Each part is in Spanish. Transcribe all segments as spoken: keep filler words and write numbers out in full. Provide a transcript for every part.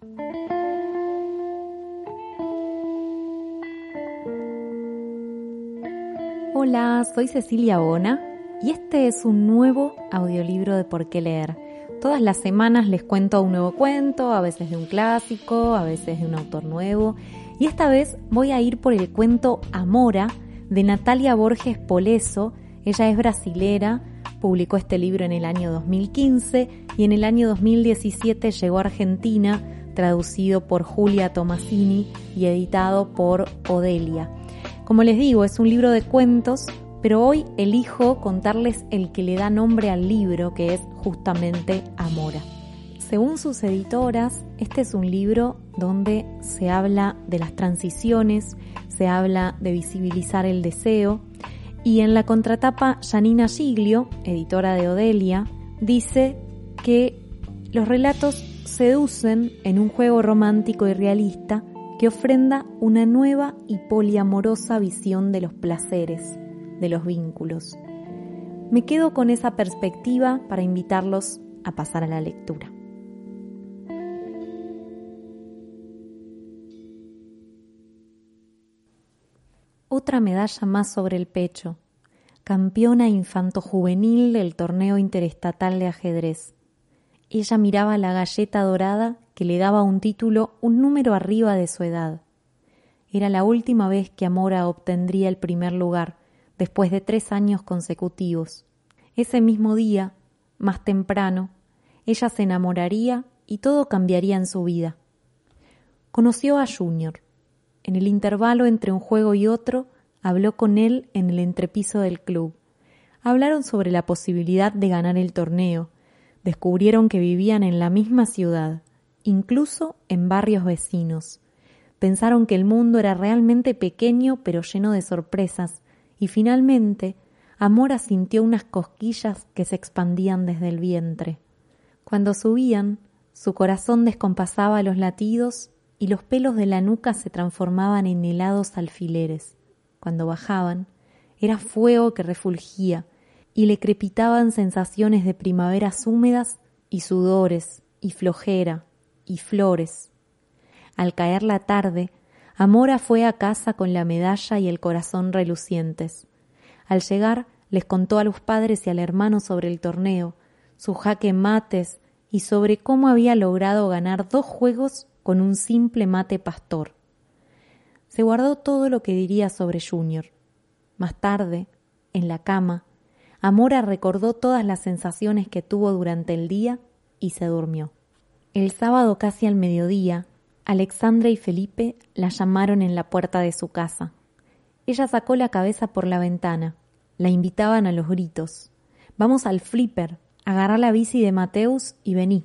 Hola, soy Cecilia Bona y este es un nuevo audiolibro de Por qué leer. Todas las semanas les cuento un nuevo cuento, a veces de un clásico, a veces de un autor nuevo. Y esta vez voy a ir por el cuento Amora de Natalia Borges Polesso. Ella es brasilera, publicó este libro en el año dos mil quince y en el año dos mil diecisiete llegó a Argentina, traducido por Julia Tomasini y editado por Odelia. Como les digo, es un libro de cuentos, pero hoy elijo contarles el que le da nombre al libro, que es justamente Amora. Según sus editoras, este es un libro donde se habla de las transiciones, se habla de visibilizar el deseo, y en la contratapa Janina Giglio, editora de Odelia, dice que los relatos seducen en un juego romántico y realista que ofrenda una nueva y poliamorosa visión de los placeres, de los vínculos. Me quedo con esa perspectiva para invitarlos a pasar a la lectura. Otra medalla más sobre el pecho, campeona infanto-juvenil del torneo interestatal de ajedrez. Ella miraba la galleta dorada que le daba un título un número arriba de su edad. Era la última vez que Amora obtendría el primer lugar, después de tres años consecutivos. Ese mismo día, más temprano, ella se enamoraría y todo cambiaría en su vida. Conoció a Junior. En el intervalo entre un juego y otro, habló con él en el entrepiso del club. Hablaron sobre la posibilidad de ganar el torneo. Descubrieron que vivían en la misma ciudad, incluso en barrios vecinos. Pensaron que el mundo era realmente pequeño pero lleno de sorpresas, y finalmente Amora sintió unas cosquillas que se expandían desde el vientre. Cuando subían, su corazón descompasaba los latidos y los pelos de la nuca se transformaban en helados alfileres. Cuando bajaban, era fuego que refulgía, y le crepitaban sensaciones de primaveras húmedas y sudores y flojera y flores. Al caer la tarde, Amora fue a casa con la medalla y el corazón relucientes. Al llegar, les contó a los padres y al hermano sobre el torneo, su jaque mates y sobre cómo había logrado ganar dos juegos con un simple mate pastor. Se guardó todo lo que diría sobre Junior. Más tarde, en la cama, Amora recordó todas las sensaciones que tuvo durante el día y se durmió. El sábado casi al mediodía, Alexandra y Felipe la llamaron en la puerta de su casa. Ella sacó la cabeza por la ventana. La invitaban a los gritos. «Vamos al flipper, agarrá la bici de Mateus y vení».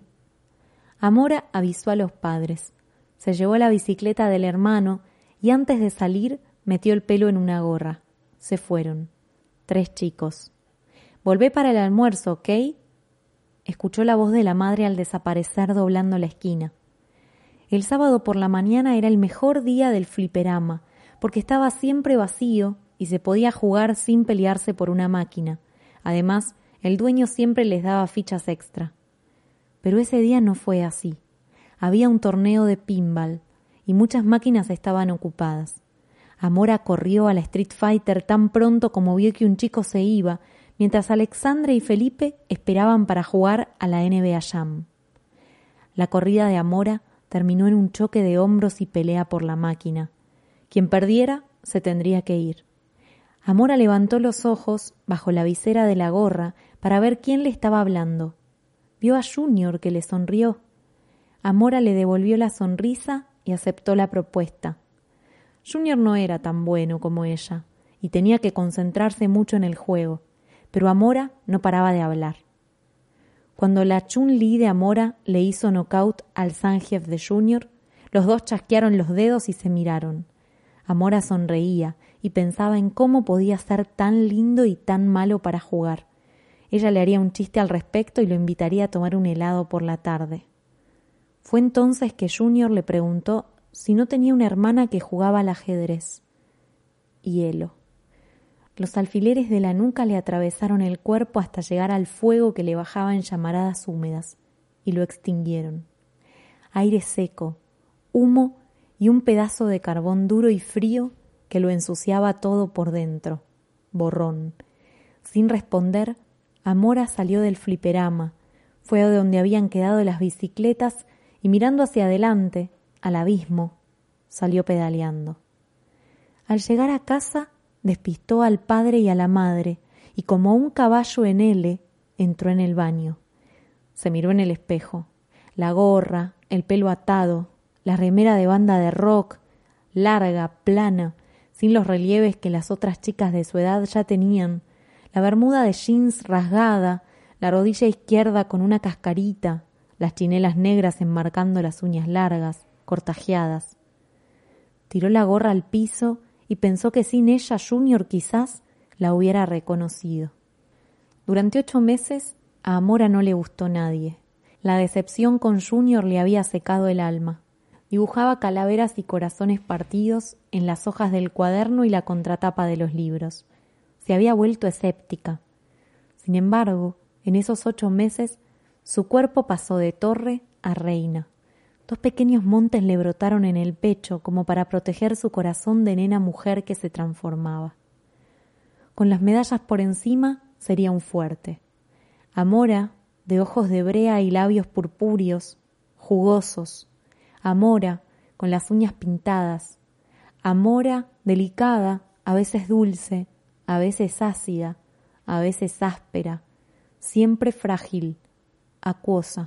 Amora avisó a los padres. Se llevó la bicicleta del hermano y antes de salir metió el pelo en una gorra. Se fueron. Tres chicos. «Volvé para el almuerzo, ¿ok?», escuchó la voz de la madre al desaparecer doblando la esquina. El sábado por la mañana era el mejor día del fliperama, porque estaba siempre vacío y se podía jugar sin pelearse por una máquina. Además, el dueño siempre les daba fichas extra. Pero ese día no fue así. Había un torneo de pinball y muchas máquinas estaban ocupadas. Amora corrió a la Street Fighter tan pronto como vio que un chico se iba, mientras Alexandra y Felipe esperaban para jugar a la N B A Jam. La corrida de Amora terminó en un choque de hombros y pelea por la máquina. Quien perdiera se tendría que ir. Amora levantó los ojos bajo la visera de la gorra para ver quién le estaba hablando. Vio a Junior, que le sonrió. Amora le devolvió la sonrisa y aceptó la propuesta. Junior no era tan bueno como ella y tenía que concentrarse mucho en el juego, pero Amora no paraba de hablar. Cuando la Chun-Li de Amora le hizo knockout al Zangief de Junior, los dos chasquearon los dedos y se miraron. Amora sonreía y pensaba en cómo podía ser tan lindo y tan malo para jugar. Ella le haría un chiste al respecto y lo invitaría a tomar un helado por la tarde. Fue entonces que Junior le preguntó si no tenía una hermana que jugaba al ajedrez. Hielo. Los alfileres de la nuca le atravesaron el cuerpo hasta llegar al fuego que le bajaba en llamaradas húmedas, y lo extinguieron. aire seco, humo y un pedazo de carbón duro y frío que lo ensuciaba todo por dentro. Borrón. Sin responder, Amora salió del fliperama, fue a donde habían quedado las bicicletas y mirando hacia adelante, al abismo, salió pedaleando. Al llegar a casa, despistó al padre y a la madre, y como un caballo en L, entró en el baño. Se miró en el espejo. La gorra, el pelo atado, la remera de banda de rock, larga, plana, sin los relieves que las otras chicas de su edad ya tenían, la bermuda de jeans rasgada, la rodilla izquierda con una cascarita, las chinelas negras enmarcando las uñas largas, cortajeadas. Tiró la gorra al piso y pensó que sin ella Junior quizás la hubiera reconocido. Durante ocho meses a Amora no le gustó nadie. La decepción con Junior le había secado el alma. Dibujaba calaveras y corazones partidos en las hojas del cuaderno y la contratapa de los libros. Se había vuelto escéptica. Sin embargo, en esos ocho meses, su cuerpo pasó de torre a reina. Dos pequeños montes le brotaron en el pecho como para proteger su corazón de nena mujer que se transformaba. Con las medallas por encima, sería un fuerte. Amora, de ojos de brea y labios purpúreos, jugosos. Amora, con las uñas pintadas. Amora, delicada, a veces dulce, a veces ácida, a veces áspera, siempre frágil, acuosa.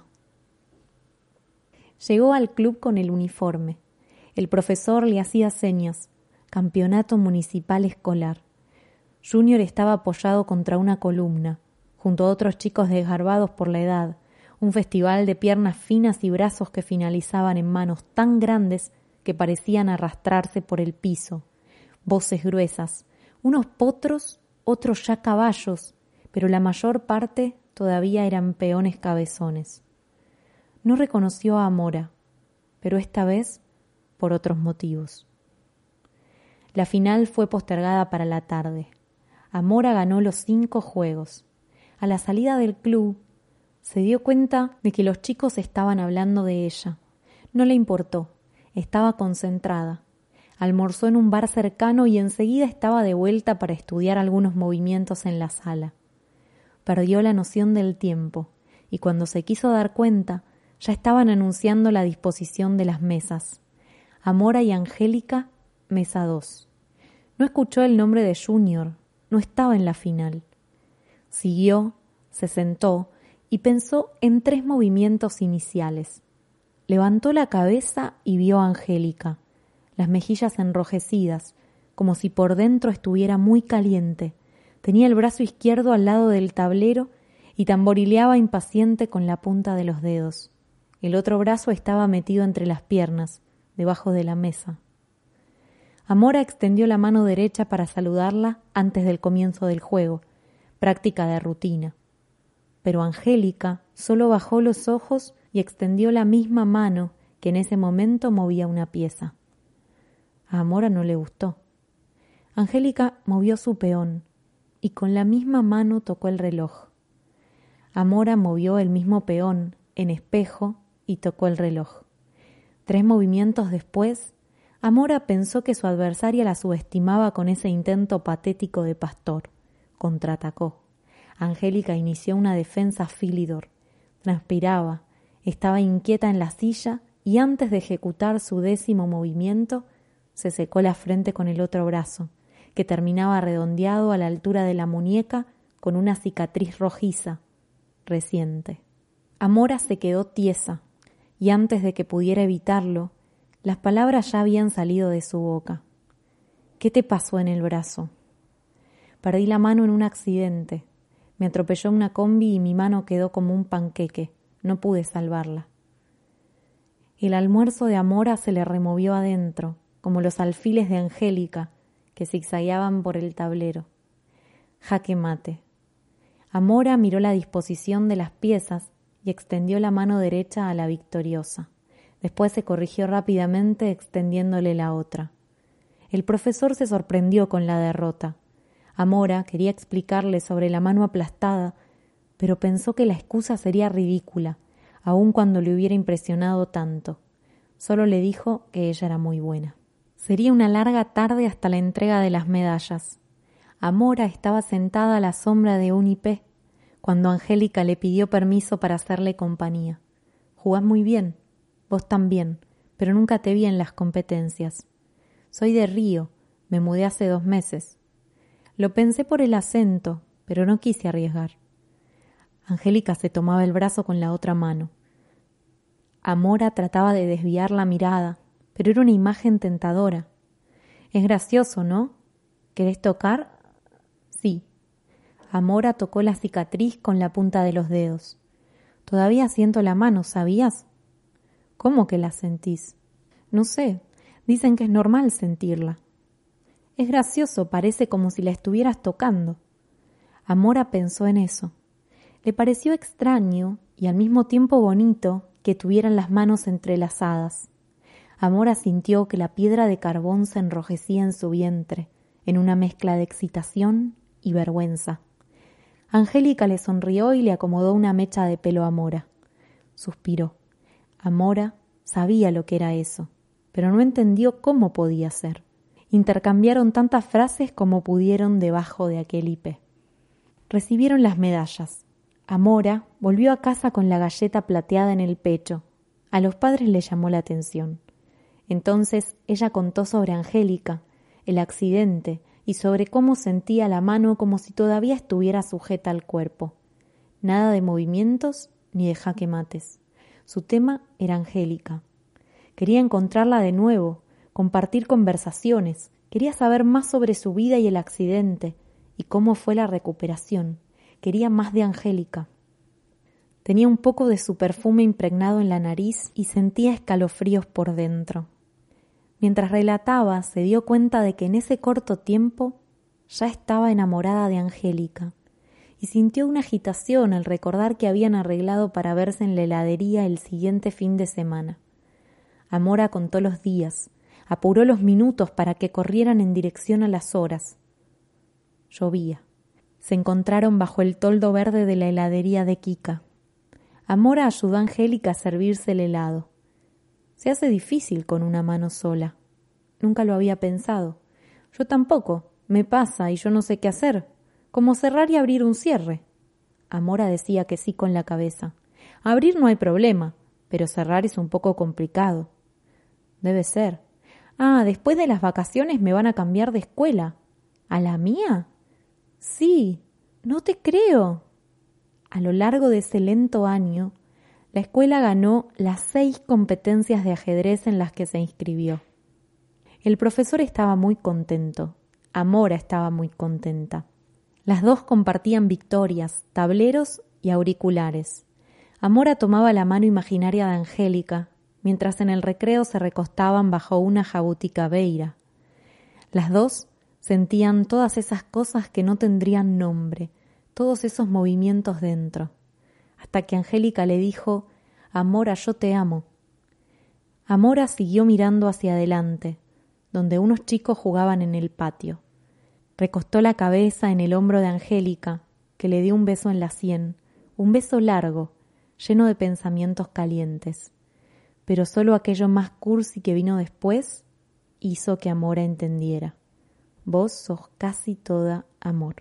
Llegó al club con el uniforme. El profesor le hacía señas. Campeonato municipal escolar. Junior estaba apoyado contra una columna, junto a otros chicos desgarbados por la edad, un festival de piernas finas y brazos que finalizaban en manos tan grandes que parecían arrastrarse por el piso, voces gruesas, unos potros, otros ya caballos, pero la mayor parte todavía eran peones cabezones. No reconoció a Amora, pero esta vez por otros motivos. La final fue postergada para la tarde. Amora ganó los cinco juegos. A la salida del club, se dio cuenta de que los chicos estaban hablando de ella. No le importó, estaba concentrada. Almorzó en un bar cercano y enseguida estaba de vuelta para estudiar algunos movimientos en la sala. Perdió la noción del tiempo, y cuando se quiso dar cuenta, ya estaban anunciando la disposición de las mesas. Amora y Angélica, mesa dos. No escuchó el nombre de Junior, no estaba en la final. Siguió, se sentó y pensó en tres movimientos iniciales. Levantó la cabeza y vio a Angélica, las mejillas enrojecidas, como si por dentro estuviera muy caliente. Tenía el brazo izquierdo al lado del tablero y tamborileaba impaciente con la punta de los dedos. El otro brazo estaba metido entre las piernas, debajo de la mesa. Amora extendió la mano derecha para saludarla antes del comienzo del juego, práctica de rutina. Pero Angélica solo bajó los ojos y extendió la misma mano que en ese momento movía una pieza. A Amora no le gustó. Angélica movió su peón y con la misma mano tocó el reloj. Amora movió el mismo peón en espejo y tocó el reloj. Tres movimientos después, Amora pensó que su adversaria la subestimaba con ese intento patético de pastor. Contraatacó. Angélica inició una defensa Philidor. Transpiraba, estaba inquieta en la silla y antes de ejecutar su décimo movimiento, se secó la frente con el otro brazo, que terminaba redondeado a la altura de la muñeca con una cicatriz rojiza, reciente. Amora se quedó tiesa, y antes de que pudiera evitarlo, las palabras ya habían salido de su boca. ¿Qué te pasó en el brazo? Perdí la mano en un accidente. Me atropelló una combi y mi mano quedó como un panqueque. No pude salvarla. El almuerzo de Amora se le removió adentro, como los alfiles de Angélica, que zigzagueaban por el tablero. Jaque mate. Amora miró la disposición de las piezas y extendió la mano derecha a la victoriosa. Después se corrigió rápidamente extendiéndole la otra. El profesor se sorprendió con la derrota. Amora quería explicarle sobre la mano aplastada, pero pensó que la excusa sería ridícula. aun cuando le hubiera impresionado tanto. Solo le dijo que ella era muy buena. Sería una larga tarde hasta la entrega de las medallas. Amora estaba sentada a la sombra de un hipé cuando Angélica le pidió permiso para hacerle compañía. «Jugás muy bien, vos también, pero nunca te vi en las competencias. Soy de Río, me mudé hace dos meses. Lo pensé por el acento, pero no quise arriesgar». Angélica se tomaba el brazo con la otra mano. Amora trataba de desviar la mirada, pero era una imagen tentadora. «Es gracioso, ¿no? ¿Querés tocar?» «Sí». Amora tocó la cicatriz con la punta de los dedos. «Todavía siento la mano, ¿sabías?» «¿Cómo que la sentís?» «No sé, dicen que es normal sentirla». «Es gracioso, parece como si la estuvieras tocando». Amora pensó en eso. Le pareció extraño y al mismo tiempo bonito que tuvieran las manos entrelazadas. Amora sintió que la piedra de carbón se enrojecía en su vientre, en una mezcla de excitación y vergüenza. Angélica le sonrió y le acomodó una mecha de pelo a Amora. Suspiró. Amora sabía lo que era eso, pero no entendió cómo podía ser. Intercambiaron tantas frases como pudieron debajo de aquel hipé. Recibieron las medallas. Amora volvió a casa con la galleta plateada en el pecho. A los padres les llamó la atención. Entonces ella contó sobre Angélica, el accidente y sobre cómo sentía la mano como si todavía estuviera sujeta al cuerpo. Nada de movimientos ni de jaque mates. Su tema era Angélica. Quería encontrarla de nuevo, compartir conversaciones, quería saber más sobre su vida y el accidente, y cómo fue la recuperación. Quería más de Angélica. Tenía un poco de su perfume impregnado en la nariz y sentía escalofríos por dentro. Mientras relataba, se dio cuenta de que en ese corto tiempo ya estaba enamorada de Angélica, y sintió una agitación al recordar que habían arreglado para verse en la heladería el siguiente fin de semana. Amora contó los días, apuró los minutos para que corrieran en dirección a las horas. Llovía. Se encontraron bajo el toldo verde de la heladería de Kika. Amora ayudó a Angélica a servirse el helado. Se hace difícil con una mano sola. Nunca lo había pensado. Yo tampoco. Me pasa y yo no sé qué hacer. Como cerrar y abrir un cierre. Amora decía que sí con la cabeza. Abrir no hay problema, pero cerrar es un poco complicado. Debe ser. Ah, después de las vacaciones me van a cambiar de escuela. ¿A la mía? Sí, no te creo. A lo largo de ese lento año, la escuela ganó las seis competencias de ajedrez en las que se inscribió. El profesor estaba muy contento. Amora estaba muy contenta. Las dos compartían victorias, tableros y auriculares. Amora tomaba la mano imaginaria de Angélica, mientras en el recreo se recostaban bajo una jabuticabeira. Las dos sentían todas esas cosas que no tendrían nombre, todos esos movimientos dentro, hasta que Angélica le dijo: «Amora, yo te amo». Amora siguió mirando hacia adelante, donde unos chicos jugaban en el patio. Recostó la cabeza en el hombro de Angélica, que le dio un beso en la sien, un beso largo, lleno de pensamientos calientes. Pero solo aquello más cursi que vino después hizo que Amora entendiera. Vos sos casi toda amor.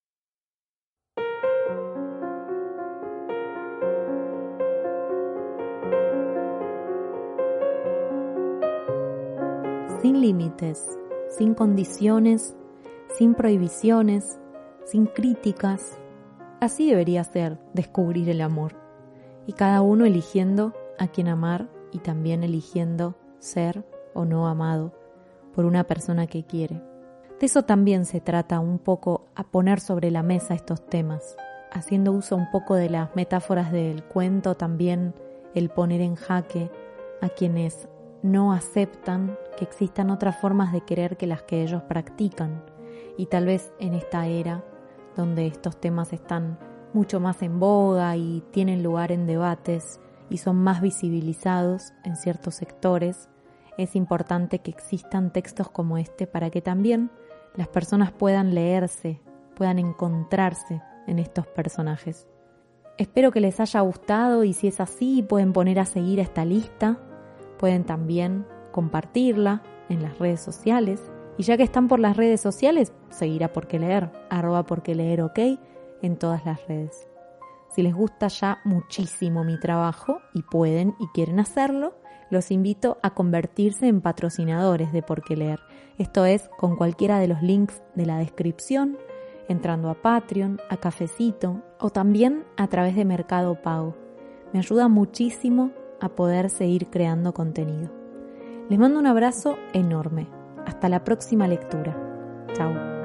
Sin límites, sin condiciones, sin prohibiciones, sin críticas. Así debería ser descubrir el amor, y cada uno eligiendo a quien amar y también eligiendo ser o no amado por una persona que quiere. De eso también se trata un poco, a poner sobre la mesa estos temas, haciendo uso un poco de las metáforas del cuento, también el poner en jaque a quienes no aceptan que existan otras formas de querer que las que ellos practican, y tal vez en esta era donde estos temas están mucho más en boga y tienen lugar en debates y son más visibilizados en ciertos sectores, es importante que existan textos como este para que también las personas puedan leerse, puedan encontrarse en estos personajes. Espero que les haya gustado y si es así pueden poner a seguir esta lista, pueden también compartirla en las redes sociales y ya que están por las redes sociales, seguir a Porque Leer, arroba Porque Leer OK en todas las redes. Si les gusta ya muchísimo mi trabajo y pueden y quieren hacerlo, los invito a convertirse en patrocinadores de Porque Leer. Esto es con cualquiera de los links de la descripción, entrando a Patreon, a Cafecito o también a través de Mercado Pago. Me ayuda muchísimo a poder seguir creando contenido. Les mando un abrazo enorme. Hasta la próxima lectura. Chao.